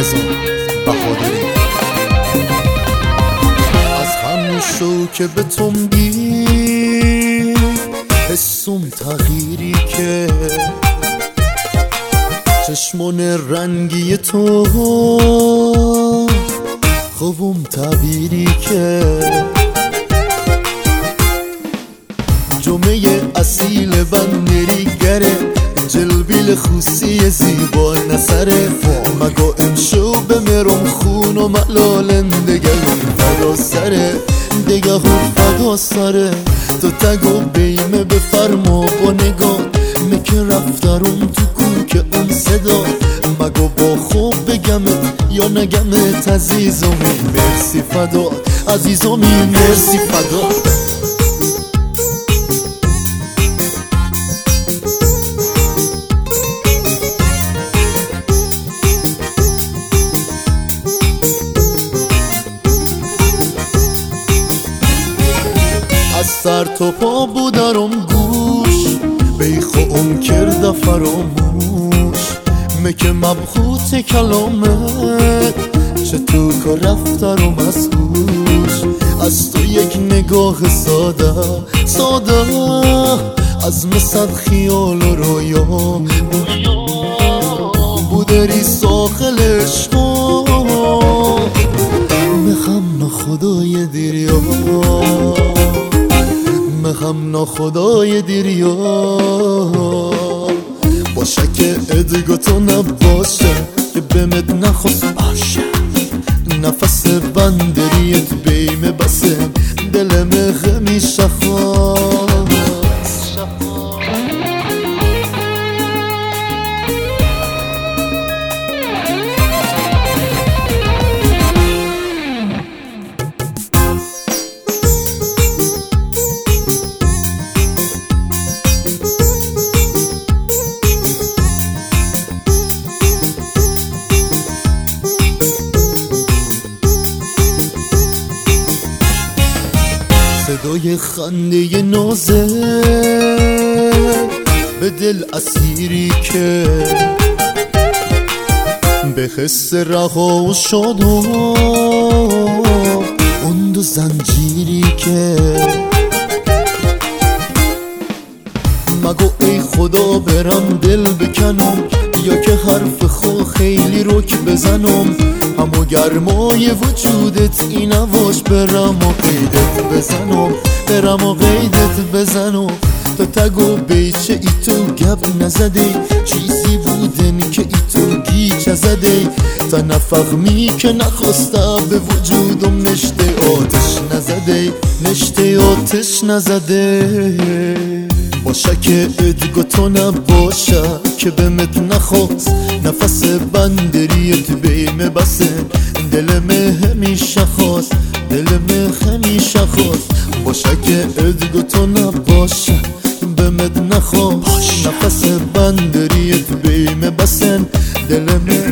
رضا بهادری. از همون شو که به تو میگی حسم تغییری که چشمون رنگی تو خوبم تعبیری که جمعه اصیل بندریگره جلبیل خوسی زیبا نسره مگو امشو بمیرم خون و ملالن دگه فدا سره دگه فدا سره تو تگو بیمه بفرما با نگاه مکه رفتارم تو کوک اون صدا مگو با خوب بگمت یا نگمت عزیزمی مرسی فدا عزیزمی مرسی فدا. از سر تا پا بودارم گوش بیخو اون کرده فراموش مکه مبخوت کلامت چطور که رفتارم از هوش از تو یک نگاه ساده ساده از مثل خیال و رویا بودری ساخل عشقا میخم نخدای دریا میخم نخدای دریا باشه که ادگو تو نباشه که بمت نخواست باشه نفس بندریت بیمه بسه دلم غمیشه خواست. صدای خنده نازه به دل اسیری که به حس رها و شادو اون دو زنجیری که مگو ای خدا برم دل بکنم یا که حرف خو خیلی رک بزنم همو گرمای وجودت این نواش برم و قیدت بزنم برم و قیدت بزنم تا تگو بیچه ای تو گب نزده چیزی بودن که ای تو گیچ زده تا نفهمی که نخواسته به وجودم نشته آتش نزده نشته آتش نزده باشه که ادگو تو نباشه که بمت نخواست نفس بندریت بیمه بسه دلم همیشه خواست دلم همیشه خواست باشه که ادگو تو نباشه بمت نخواست نفس بندریت بیمه بسن دلم